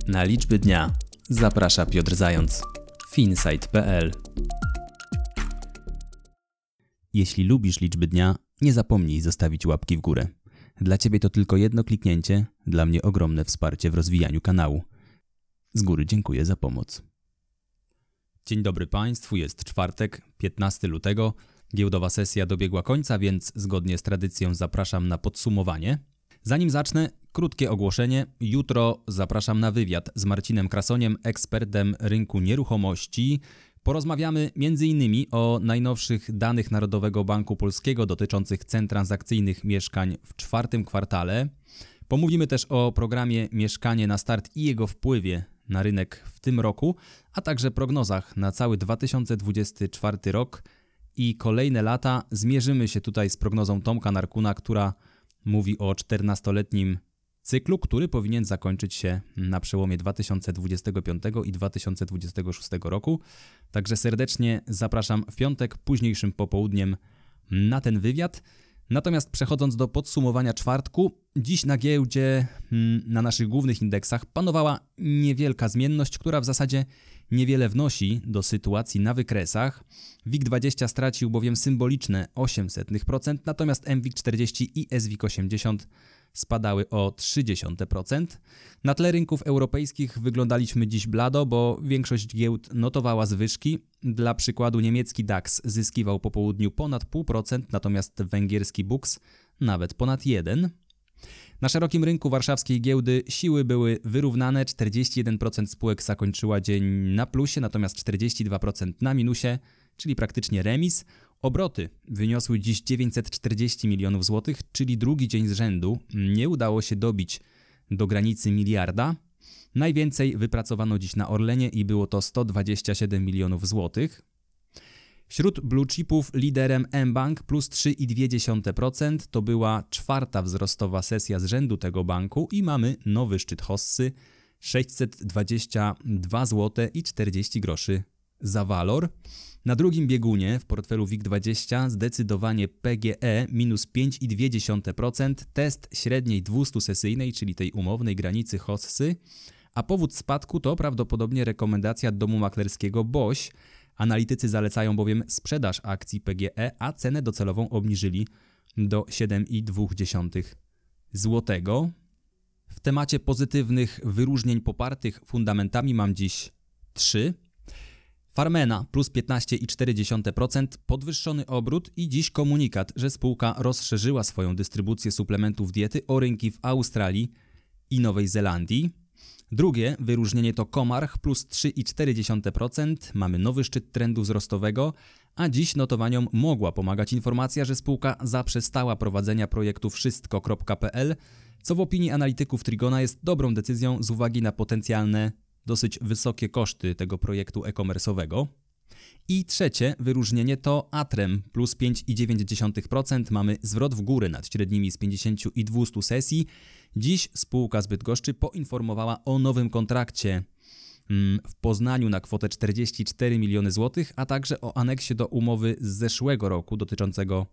Na liczby dnia zaprasza Piotr Zając. Finsight.pl. Jeśli lubisz liczby dnia, nie zapomnij zostawić łapki w górę. Dla Ciebie to tylko jedno kliknięcie, dla mnie ogromne wsparcie w rozwijaniu kanału. Z góry dziękuję za pomoc. Dzień dobry Państwu, jest czwartek, 15 lutego. Giełdowa sesja dobiegła końca, więc zgodnie z tradycją zapraszam na podsumowanie. Zanim zacznę, krótkie ogłoszenie. Jutro zapraszam na wywiad z Marcinem Krasoniem, ekspertem rynku nieruchomości. Porozmawiamy m.in. o najnowszych danych Narodowego Banku Polskiego dotyczących cen transakcyjnych mieszkań w czwartym kwartale. Pomówimy też o programie Mieszkanie na start i jego wpływie na rynek w tym roku, a także prognozach na cały 2024 rok i kolejne lata. Zmierzymy się tutaj z prognozą Tomka Narkuna, która mówi o 14-letnim cyklu, który powinien zakończyć się na przełomie 2025 i 2026 roku. Także serdecznie zapraszam w piątek późniejszym popołudniem na ten wywiad. Natomiast przechodząc do podsumowania czwartku, dziś na giełdzie, na naszych głównych indeksach panowała niewielka zmienność, która w zasadzie niewiele wnosi do sytuacji na wykresach. WIG20 stracił bowiem symboliczne 0,08%, natomiast MWIG40 i SWIG80 spadały o 0,3%. Na tle rynków europejskich wyglądaliśmy dziś blado, bo większość giełd notowała zwyżki. Dla przykładu niemiecki DAX zyskiwał po południu ponad 0,5%, natomiast węgierski BUX nawet ponad 1%. Na szerokim rynku warszawskiej giełdy siły były wyrównane, 41% spółek zakończyła dzień na plusie, natomiast 42% na minusie, czyli praktycznie remis. Obroty wyniosły dziś 940 milionów złotych, czyli drugi dzień z rzędu. Nie udało się dobić do granicy miliarda. Najwięcej wypracowano dziś na Orlenie i było to 127 milionów złotych. Wśród blue chipów liderem mBank plus 3,2%. To była czwarta wzrostowa sesja z rzędu tego banku i mamy nowy szczyt hossy 622 zł i 40 groszy za walor. Na drugim biegunie w portfelu WIG20 zdecydowanie PGE minus 5,2%, test średniej 200-sesyjnej, czyli tej umownej granicy hossy, a powód spadku to prawdopodobnie rekomendacja domu maklerskiego BOŚ. Analitycy zalecają bowiem sprzedaż akcji PGE, a cenę docelową obniżyli do 7,2 zł. W temacie pozytywnych wyróżnień popartych fundamentami mam dziś 3. Farmena plus 15,4%, podwyższony obrót i dziś komunikat, że spółka rozszerzyła swoją dystrybucję suplementów diety o rynki w Australii i Nowej Zelandii. Drugie wyróżnienie to Comarch plus 3,4%, mamy nowy szczyt trendu wzrostowego, a dziś notowaniom mogła pomagać informacja, że spółka zaprzestała prowadzenia projektu wszystko.pl, co w opinii analityków Trigona jest dobrą decyzją z uwagi na potencjalne dosyć wysokie koszty tego projektu e-commerce'owego. I trzecie wyróżnienie to Atrem plus 5,9%. Mamy zwrot w górę nad średnimi z 50 i 200 sesji. Dziś spółka z Bydgoszczy poinformowała o nowym kontrakcie w Poznaniu na kwotę 44 miliony złotych, a także o aneksie do umowy z zeszłego roku dotyczącego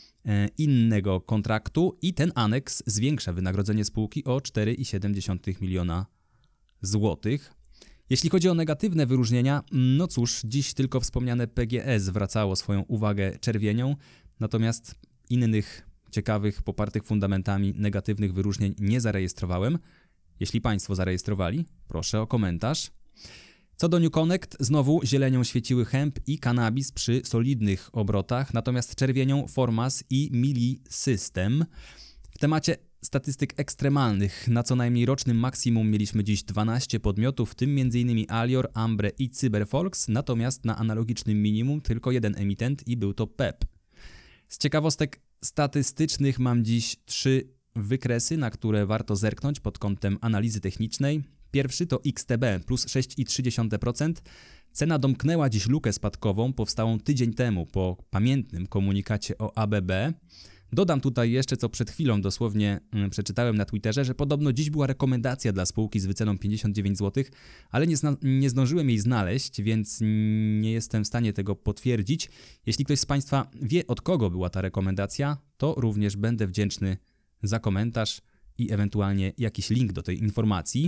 innego kontraktu i ten aneks zwiększa wynagrodzenie spółki o 4,7 miliona złotych. Jeśli chodzi o negatywne wyróżnienia, no cóż, dziś tylko wspomniane PGE zwracało swoją uwagę czerwienią, natomiast innych ciekawych, popartych fundamentami negatywnych wyróżnień nie zarejestrowałem. Jeśli Państwo zarejestrowali, proszę o komentarz. Co do New Connect, znowu zielenią świeciły hemp i cannabis przy solidnych obrotach, natomiast czerwienią Formas i Mili System. W temacie statystyk ekstremalnych na co najmniej rocznym maksimum mieliśmy dziś 12 podmiotów, w tym m.in. Alior, Ambre i Cyberfolks, natomiast na analogicznym minimum tylko jeden emitent i był to PEP. Z ciekawostek statystycznych mam dziś 3 wykresy, na które warto zerknąć pod kątem analizy technicznej. Pierwszy to XTB plus 6,3%. Cena domknęła dziś lukę spadkową powstałą tydzień temu po pamiętnym komunikacie o ABB. Dodam tutaj jeszcze, co przed chwilą dosłownie przeczytałem na Twitterze, że podobno dziś była rekomendacja dla spółki z wyceną 59 zł, ale nie zdążyłem jej znaleźć, więc nie jestem w stanie tego potwierdzić. Jeśli ktoś z Państwa wie, od kogo była ta rekomendacja, to również będę wdzięczny za komentarz i ewentualnie jakiś link do tej informacji.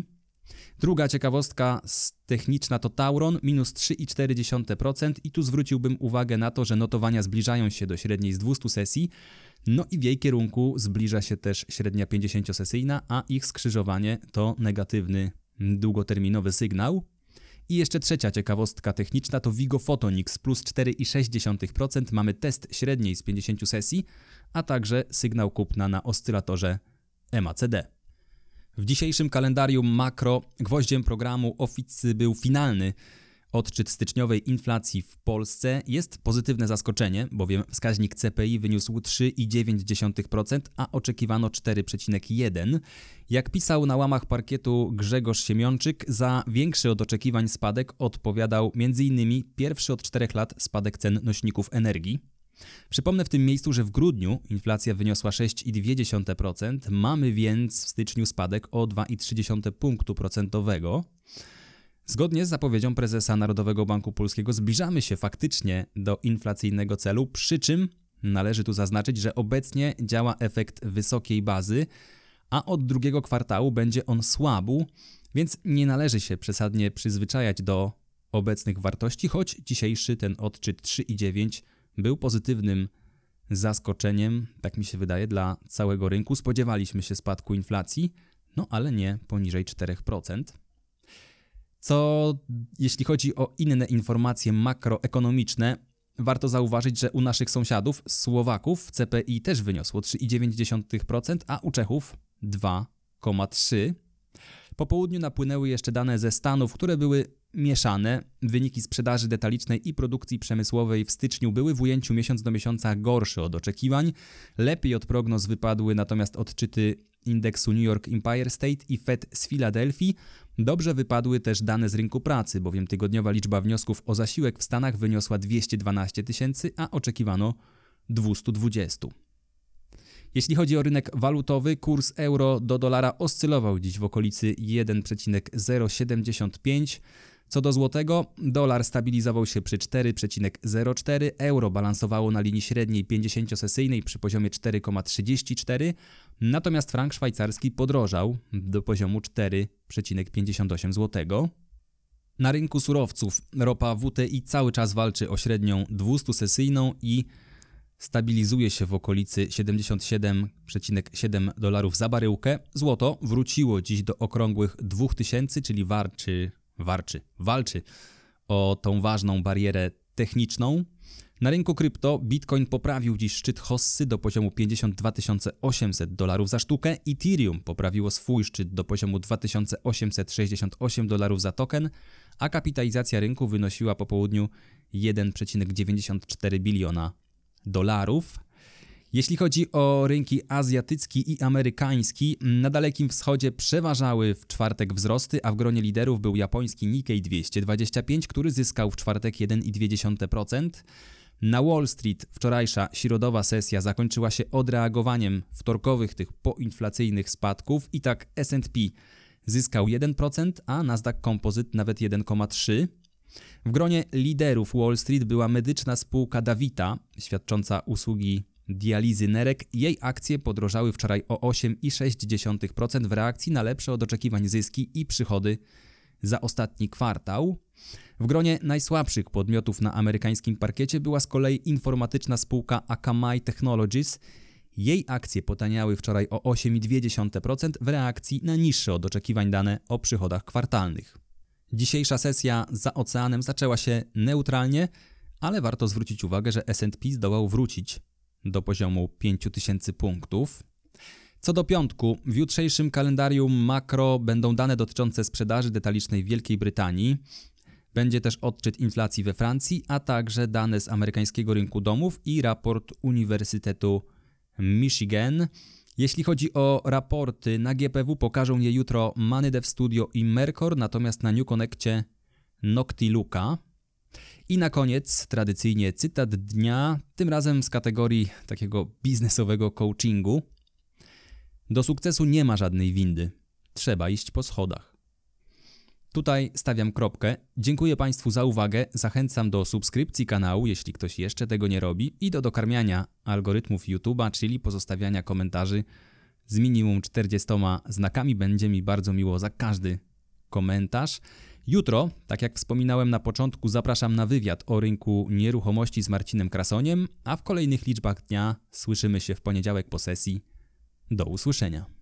Druga ciekawostka techniczna to Tauron, minus 3,4% i tu zwróciłbym uwagę na to, że notowania zbliżają się do średniej z 200 sesji, no i w jej kierunku zbliża się też średnia 50-sesyjna, a ich skrzyżowanie to negatywny, długoterminowy sygnał. I jeszcze trzecia ciekawostka techniczna to Vigo Photonix, plus 4,6%, mamy test średniej z 50 sesji, a także sygnał kupna na oscylatorze MACD. W dzisiejszym kalendarium makro gwoździem programu był finalny odczyt styczniowej inflacji w Polsce. Jest pozytywne zaskoczenie, bowiem wskaźnik CPI wyniósł 3,9%, a oczekiwano 4,1%. Jak pisał na łamach parkietu Grzegorz Siemionczyk, za większy od oczekiwań spadek odpowiadał m.in. pierwszy od 4 lat spadek cen nośników energii. Przypomnę w tym miejscu, że w grudniu inflacja wyniosła 6,2%, mamy więc w styczniu spadek o 2,3 punktu procentowego. Zgodnie z zapowiedzią prezesa Narodowego Banku Polskiego zbliżamy się faktycznie do inflacyjnego celu, przy czym należy tu zaznaczyć, że obecnie działa efekt wysokiej bazy, a od drugiego kwartału będzie on słabł, więc nie należy się przesadnie przyzwyczajać do obecnych wartości, choć dzisiejszy ten odczyt 3,9 był pozytywnym zaskoczeniem, tak mi się wydaje, dla całego rynku. Spodziewaliśmy się spadku inflacji, no ale nie poniżej 4%. Co jeśli chodzi o inne informacje makroekonomiczne, warto zauważyć, że u naszych sąsiadów, Słowaków, CPI też wyniosło 3,9%, a u Czechów 2,3%. Po południu napłynęły jeszcze dane ze Stanów, które były mieszane. Wyniki sprzedaży detalicznej i produkcji przemysłowej w styczniu były w ujęciu miesiąc do miesiąca gorsze od oczekiwań. Lepiej od prognoz wypadły natomiast odczyty indeksu New York Empire State i Fed z Filadelfii. Dobrze wypadły też dane z rynku pracy, bowiem tygodniowa liczba wniosków o zasiłek w Stanach wyniosła 212 000, a oczekiwano 220. Jeśli chodzi o rynek walutowy, kurs euro do dolara oscylował dziś w okolicy 1,075. Co do złotego, dolar stabilizował się przy 4,04, euro balansowało na linii średniej 50-sesyjnej przy poziomie 4,34, natomiast frank szwajcarski podrożał do poziomu 4,58 zł. Na rynku surowców ropa WTI cały czas walczy o średnią 200-sesyjną i stabilizuje się w okolicy $77,7 za baryłkę. Złoto wróciło dziś do okrągłych 2000, czyli walczy o tą ważną barierę techniczną. Na rynku krypto Bitcoin poprawił dziś szczyt hossy do poziomu $52 za sztukę. Ethereum poprawiło swój szczyt do poziomu $2868 za token, a kapitalizacja rynku wynosiła po południu 1,94 biliona dolarów. Jeśli chodzi o rynki azjatycki i amerykański, na Dalekim Wschodzie przeważały w czwartek wzrosty, a w gronie liderów był japoński Nikkei 225, który zyskał w czwartek 1,2%. Na Wall Street wczorajsza środowa sesja zakończyła się odreagowaniem wtorkowych tych poinflacyjnych spadków i tak S&P zyskał 1%, a Nasdaq Composite nawet 1,3%. W gronie liderów Wall Street była medyczna spółka Davita, świadcząca usługi dializy nerek. Jej akcje podrożały wczoraj o 8,6% w reakcji na lepsze od oczekiwań zyski i przychody za ostatni kwartał. W gronie najsłabszych podmiotów na amerykańskim parkiecie była z kolei informatyczna spółka Akamai Technologies. Jej akcje potaniały wczoraj o 8,2% w reakcji na niższe od oczekiwań dane o przychodach kwartalnych. Dzisiejsza sesja za oceanem zaczęła się neutralnie, ale warto zwrócić uwagę, że S&P zdołał wrócić do poziomu 5000 punktów. Co do piątku, w jutrzejszym kalendarium makro będą dane dotyczące sprzedaży detalicznej w Wielkiej Brytanii. Będzie też odczyt inflacji we Francji, a także dane z amerykańskiego rynku domów i raport Uniwersytetu Michigan. Jeśli chodzi o raporty, na GPW pokażą je jutro Moneydev Studio i Mercor, natomiast na New Connectie Noctiluca. I na koniec tradycyjnie cytat dnia, tym razem z kategorii takiego biznesowego coachingu. Do sukcesu nie ma żadnej windy, trzeba iść po schodach. Tutaj stawiam kropkę. Dziękuję Państwu za uwagę, zachęcam do subskrypcji kanału, jeśli ktoś jeszcze tego nie robi, i do dokarmiania algorytmów YouTube'a, czyli pozostawiania komentarzy z minimum 40 znakami. Będzie mi bardzo miło za każdy komentarz. Jutro, tak jak wspominałem na początku, zapraszam na wywiad o rynku nieruchomości z Marcinem Krasoniem, a w kolejnych liczbach dnia słyszymy się w poniedziałek po sesji. Do usłyszenia.